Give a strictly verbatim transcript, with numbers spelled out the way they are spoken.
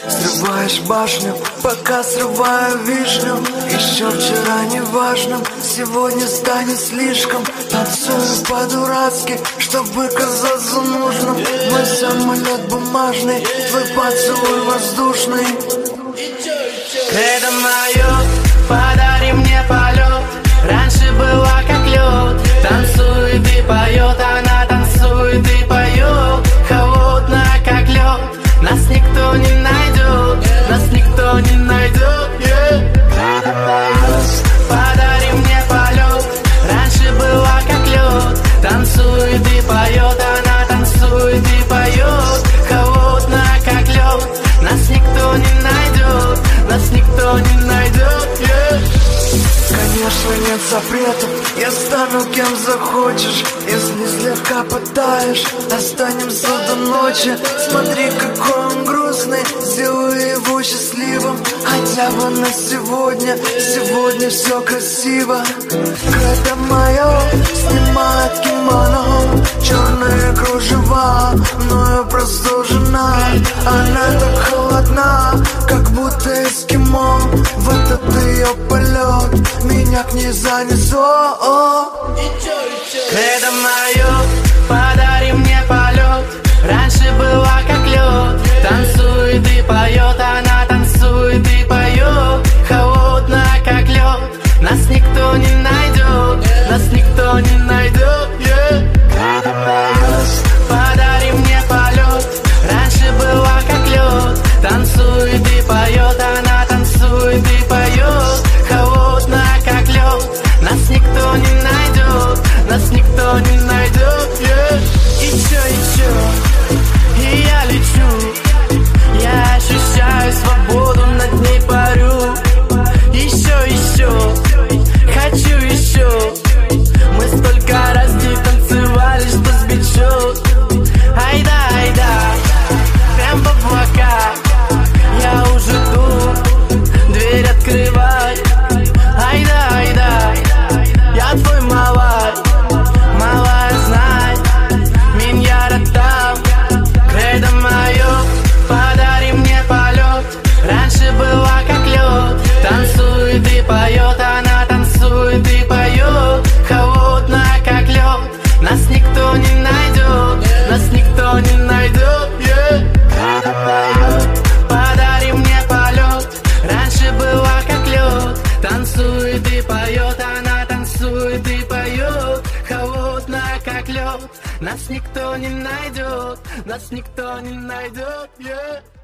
Срываешь башню, пока срываю вишню. Еще вчера неважным, сегодня станет слишком. Танцую по-дурацки, чтобы казаться нужным. Мой самолет бумажный, твой поцелуй воздушный. Это мое, подари мне полет. Раньше была как лед. Танцует и поет, она танцует и поет. Холодная как лед. Нас никто не найдет, нас никто не найдет, yeah. Подари мне полет. Раньше была как лед. Танцует и поет, она танцует и поет. Холодная как лед. Нас никто не найдет, нас никто не найдет, yeah. Конечно, нет запретов, я стану кем захочешь. Если слегка пытаешь, останемся до ночи. Смотри, какой он грустный, сделаю его счастливым. Хотя бы на сегодня, сегодня все красиво. Кредо мое снимает кимоно, черные кружева, но я просто жена. Она так холодна, как будто эскимо. В этот ее полет меня к ней занесло. Это мое, подари мне полет. Раньше была как лед. Танцует и поет, она танцует и поет. Холодная как лед. Нас никто не найдет, нас никто не найдет, yeah. Подари мне полет. Раньше была как лед. Танцует и поет, она танцует и поет. Холодная как лед. Нас никто не найдет, нас никто не найдет, yeah. Еще, еще, и я лечу. Я ощущаю свободу, над ней парю. Еще, еще, хочу еще. Мы столько раз не танцевали, что сбечет. Айда, айда, прям в облака. Я уже жду, дверь открывай. Айда, айда, я твой малай. Малая, знай, меня там. Кредо мое, подари мне полет. Раньше была как лед. Танцует и поет, она танцует и поет. Холодная как лед. Нас никто не найдет, нас никто не найдет, yeah. Подари мне полет. Раньше была как лед. Танцует и поет, она танцует и поет. Холодная как лед. Нас никто не найдет, нас никто не найдет, yeah.